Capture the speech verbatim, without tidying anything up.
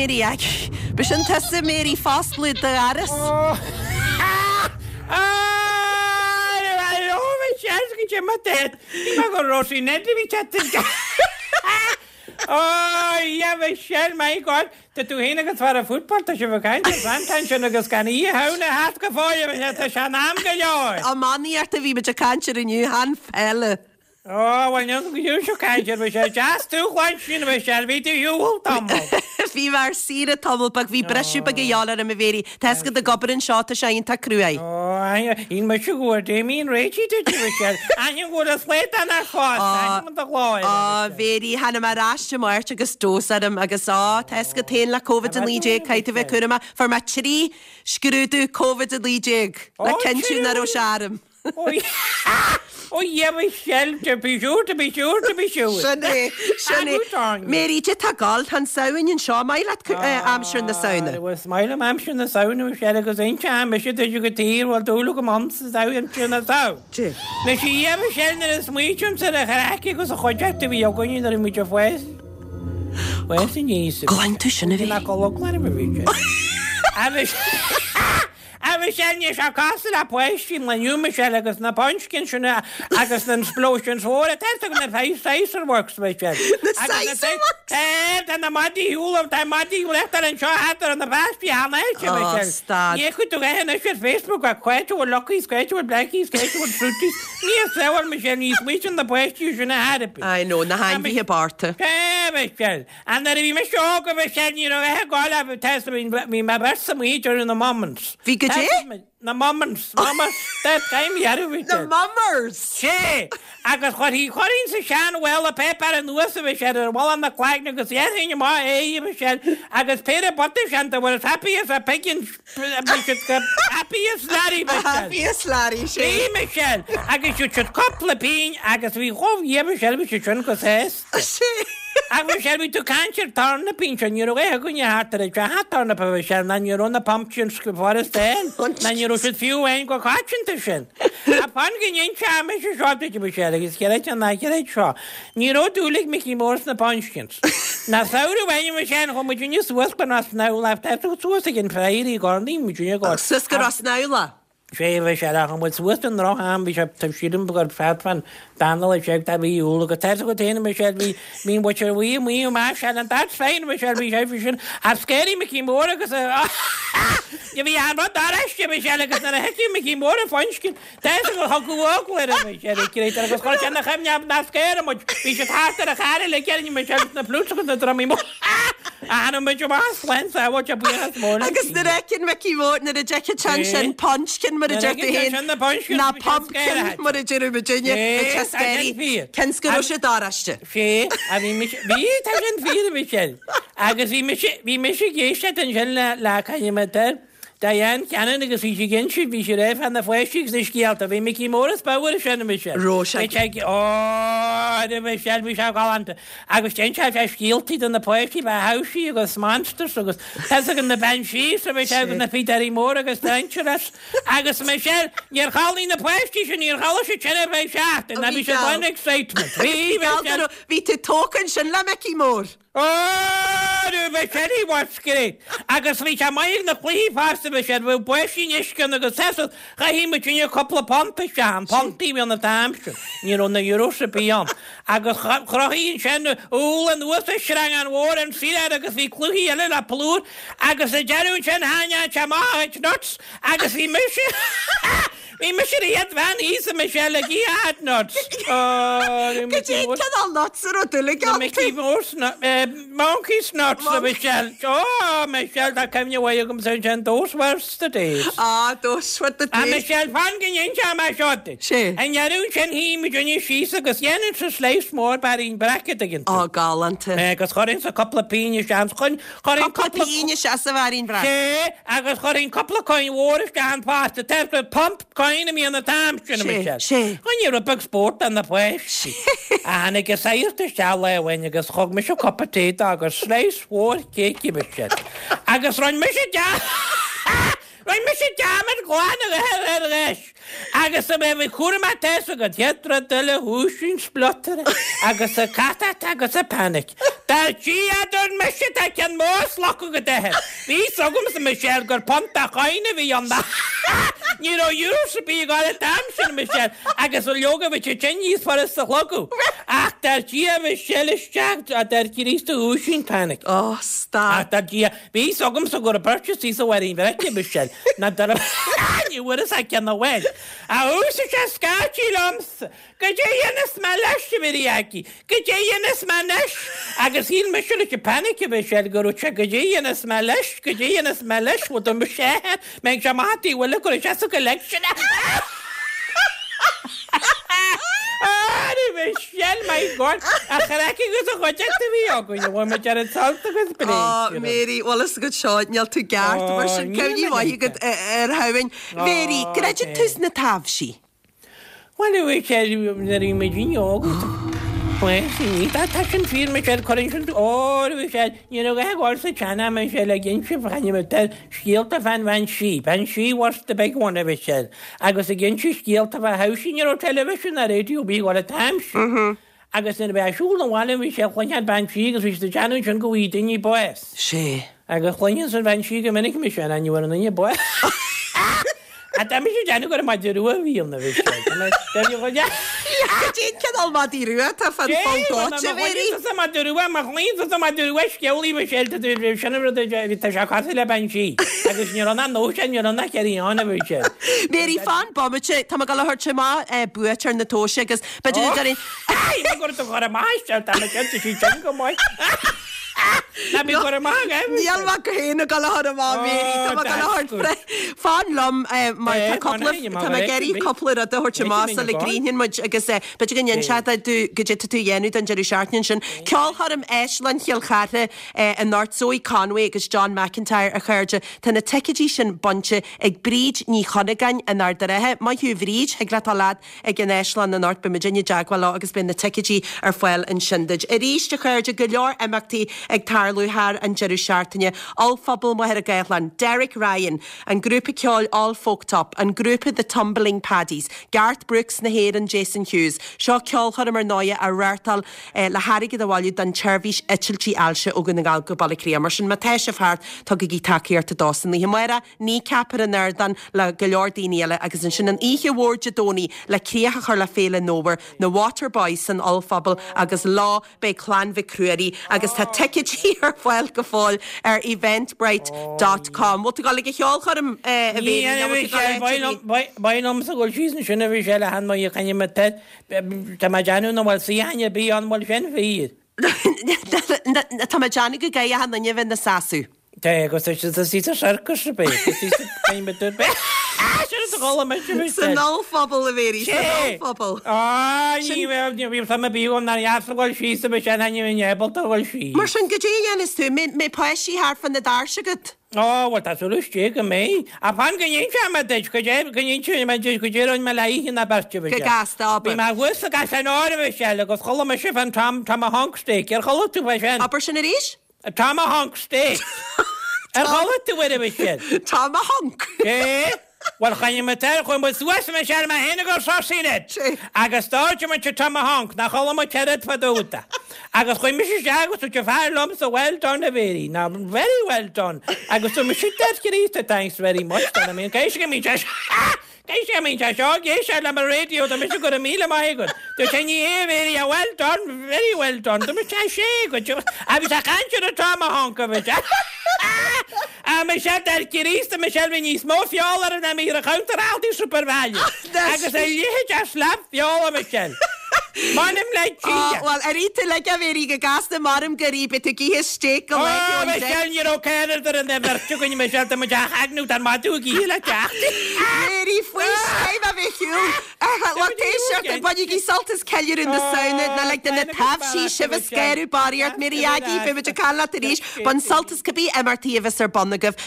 Mary ag. Bishon tessa Mary fastly the aris. Oh. Che matet. Ma con Rosinette vi chatte. Oh, ja, Michelle, mein Gott. Der du hingegangen war der Football, das ist aber kein Sandtein schon das gar nicht hauen hat gefallen, wir hat schon Namen gejaht. A Mann hatte wie mit der Kancher in you han felle. Oh, when you schon kein, wir schon just two question, wir shall wie du you tammo. Wie war sie der Tammelbag wie breschu bei Jaller am Veri. Das geht der Gobberin Schate schein ta Krui. Oh, in my sugar, they mean Reggie to you, Michelle. And you go to sweat on a horse, I'm the law. Ah, Veri hanna ma rasche march agus dosarm agus á tas go ten la Covid and Lee kaite ve kurma for ma tri skrudu Covid and Lee la kenchu na ro sharm. Oh, yeah, Michelle, to be sure, to be sure, to be sure. Shane, Shane. Mary, did you galt han saun in Shaw my lad amshire in the sauna? It was smile amshire in the sauna, Michelle, because in cham, Michelle, did you get here while do look a month out and chin us out. Now, she yeah, Michelle, there is medium to the haraki, because a project to be a going in the image of West. West in years. Go on to Shane. I call look like a Michelle. I was. A Michelle, you shall cast a question when you, Michelle, agus na punchkin, agus na explosions, or a test of the face, Sicer works, Michelle. The Sicer works? Eh, and the muddy hole of the muddy left her and shot at her on the past behind nature, Michelle. Oh, stad. You could do that on Facebook, a quetch with lucky, sketch with blackies, sketch with fruities. Yes, so, Michelle, you're switching the question, you shouldn't have had it. I know, na hand be a barter. Eh, Michelle. And then if you miss your Michelle, you know, I got to have a test of me, my best some eater in the moments. Wie good je? Na mammers, mammers, that time you had it with the mummers. She, I got what he got in the shan well a pepper and was a shadow well on the quack because yes in your ma eh Michelle I got paid a butter shanta was happy as a pigeon happy as Larry happy as Larry she Michelle I guess you should couple of bean I guess we go yeah Michelle we should go says I wish I would to cancer turn the pinch and you're away when you had to hat turn up a shell and you're on the pumpkins for a stand and you should few ain't go catching the shin. A pumpkin ain't charm is a short to Michelle is get and I get shaw. You know, do like Mickey Morse the pumpkins. Now, so do when you Michelle home with you work when us now left after two again Friday gardening, which you got Sister Osnaula. She was a rock and was western rock and Bishop to shoot him because fat fan Daniel checked that we look at that with him Michelle we mean what are we and we Marshall and that's fine Michelle we should have scary Mickey Moore because you be had not that Michelle because I had you Mickey Moore function that's how go walk with him Michelle creator because called can have not scare much we should have to carry like getting Michelle the flute to the drum more I don't much of us when I watch up here this morning I guess the reckon Mickey Moore and the jacket chance and punchkin with a jacket na pumpkin with a Jerry Virginia scary. Kennst du schon da raste? She, I mean, wie tagen viele Michelle. Agus wie mich wie mich gestet den Schelle la keine Meter. Diane kennen die Geschichte schon wie Chef an der Frühstück sich gehalten, aber Mickey Morris Bauer schon Michelle. Rocha. Ich sage, oh, der Michelle mich auch galant. Agus den Chef gespielt in der Party bei Hausi, das Monsters, das das in der Banshee, so wie sagen der Peter Morris Dangerous. Agus Michelle, ihr Hall in der Party und ihr Hall schon schon bei Schacht. Und dann ist ein Excitement. Wie wie te token schon la Mickey Moore. Oh, du Michelle, what's great. Agus wie ich mal in der Police fast Michelle, weil Bushi nicht können gesessen. Geh mit mir couple of Pompe schauen, Pompe wie an der Tamsche. Hier on der Eurosche Pion. Agus grahin schön ul und was schrang an Waren sie da wie klugi alle la plur. Agus der Jerry schön hanya chama nuts. Agus wie mich. Wie mich jetzt waren ist Michelle gehat nuts. Oh, ich kann nuts oder lecker. Mickey Mouse monkeys nuts Michelle. Oh, Michelle, da kann you way come say those were the days. Ah, those were the days. And Michelle fangen in chama shot. And you do can he me when you she's because yen it's a slave more by in bracket again. Oh, gallant. Eh, cuz got in a couple of penis jams con got in couple of penis as var in bracket. Eh, I got got in couple of coin water stand past the test pump coin me on the time Michelle. When you're a big sport and the place. And I guess I used to shall when you guess hog me a cup of tea dog or slice war cake Michelle. I guess run me ja. Well, chuim me sé deamar glána ar reis. Agus a bheith cuairma teas a go dhéadra duile húsín splottere agus a catat agus a panic. Tá tí adún me sé tá cean mós locu go dethe. Bhí sogum sa me sé gur ponta chaine bhí an da. Ní ó dúr sa bí gáil a tam sin me sé agus ó leoga bhí sé tinníos for is sa locu. Ach tá tí a bhí seilisteach a dar cirísta húsín panic. Oh, stop. Ach tá tí a bhí sogum sa gur a purchase í sa warín bheice me sé. Na dar a ní bhfuir a cean na bhhail. A úsa sé scátí loms. Go dé dhéanas má leis bhíiaci. Go dé dhéanas má leis. Agus híl me siúla que panic a bheith sé gurú te go dé dhéanas má leis. Go dé dhéanas má leis bhú me sé meid se mátí bhfuil go se go le sinna. Ári bheith siel mai gón a characi gus a choteachta bhí ágaine bhfuil me dear an salta gus bré. Oh, Mary, walas go seáid neal tú gart mar sin cemní bhaid go ar hain. Mary, greidir tús na tábhsí? Well, bhfuil sé na rí mé díine ágat. Pues sí, tá tá sin fír me sé chorin sin ó bhí sé ní a gháil sa teanna me sé le gin si bhaine me tar scialta fan bhain sí, ban sí was the big one a bhí sé. Agus a gin si scialta bha hausín ar television a réitiú bí gáil a times. Agus in bheith siúil an bháile bhí sé chluinead ban sí agus bhí sa teanú sin go bhí daoine boes. Sé. Agus chluinean san ban sí go minic me sé a nniuhar an daoine boes. A tá mi sé deanú gur maidir ruúa bhíom na bhí sé. Dín ceál má dí ruúa tá fan fáte bhéí? Sa má ruúa má chlín sa má ruúa ceolí bh séilta tú sinna tá se chaasa le baintí. Agus ní anna nó sé ní anna ceíána bhí sé. Béí fan bommate tá gal thuirte má buatar na tóise agus beidir darin. gur tú chu a máiste tá ce sí te go máid. Na bí chu má Níl má go héna gal a má Béí Fán lom geirí coppla a thuirte má le gríhin muid agus be gan jen se go tú dhéanú an jeú seaartnin sin. Ceolharm Eislan cheolchare an Northsóí Conway agus John McIntyre a chuirde tá na teicetí sin bonte ag bríd ní chonagan an ardarethe má hiú bhríd ag gratálad ag an Eislan na North be Virginia Jaguar agus ben na teicetí ar foiil an sindeid. I ríiste chuirde go leor imachtaí ag tarlúthar an jeú seaartaine allfabal mo ar a Gaellan, Derek Ryan, an grúpa ceol All Folk Top, an grúpa The Tumbling Paddies, Garth Brooks na héir an Jason Hughes, seo ceolchar mar náia a réirtal le harigid a bháilú don Chervís Itiltí Alse ó gunna gal go bailacrí mar sin matéis a fart tá go gí takeíar a dásan í muire ní capar an nerdan le go leor daoine agus an sin an ihe bhórde dóní le críocha chur le féle nóver na Waterboys an allfabal agus lá be Clan Vicruary agus tá ticketí ar foiil go fáil ar eventbrite dot com. Wat gal go cheolcharm a bhé Bainam sa goil sísan sinna bhí sé le han mai chaine me te Tá má deanú nó bhil síhaine bí an bhil sin fíiad. Tá deanna go gaí han na bhinn na saú. Tá go sí a searcas a bé be be. San allfabal a bhéí fabal. Ní bhí sam bíom na jaarfaáil sí a be sé haine bhébal a bhil sí. Mar sin go déananis tú mé poisí haar fan na dáse go. Á bhil táúliste go mé a fan go dhéon se deid go dé go dhéú me go déann me leihí na berte go gasá Bhí mar bhuiis a gas an áirimh se agus chola me si fan tam tam a hangstéic ar chola tú bh sin. Aber sin a ríis? Tam a hangstéic. Ar chola tú bh sin. Tá a hank. É? Well chaine me te chuin bu suas me se me héna go sosíine. Agus táte me te tam a hank na chola me tead fadúta. Agus chuin mis se agus tú te fear lom so well done a bhéí. Na very well done. Agus tú me si dead geríta thanks very much. I mean, céis go mí te Céis sé mín te seo géis se le mar radio a mis go a míle maigad. Tú te ní é bhéí a well done, very well done. Tú me te sé go a bhí a canseir a tam a hank a bheit. A me sé dar cirísta me sé níos mó fiálar a mí a counteráltí supervalú. Agus é léhéid a slap fiála me sé. Manim le tí. Well, a ríte le a bhéí go gasna marm gorí be tú gíthe sté go le. Me sé ní ó céidir an de verú goine me sé me hagnú an matú í le teach. Méí faoi séim a bheitú. Téisiart bud í saltas ceir in na saona na le den na tabhsí si bh scéirú baríart mé agé be me calla a ríis ban saltas cabbí M R T a bheits ar bonnagah